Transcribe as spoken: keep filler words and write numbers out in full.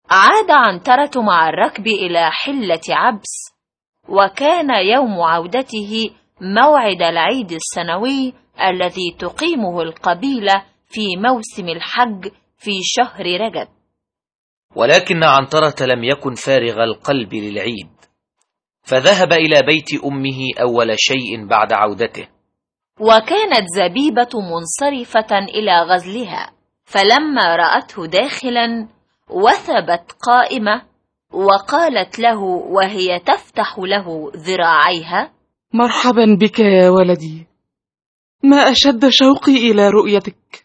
عاد عنترة مع الركب إلى حلة عبس، وكان يوم عودته موعد العيد السنوي الذي تقيمه القبيلة في موسم الحج في شهر رجب. ولكن عنترة لم يكن فارغ القلب للعيد، فذهب إلى بيت أمه أول شيء بعد عودته. وكانت زبيبة منصرفة إلى غزلها، فلما رأته داخلا وثبت قائمة وقالت له وهي تفتح له ذراعيها: مرحبا بك يا ولدي، ما أشد شوقي إلى رؤيتك.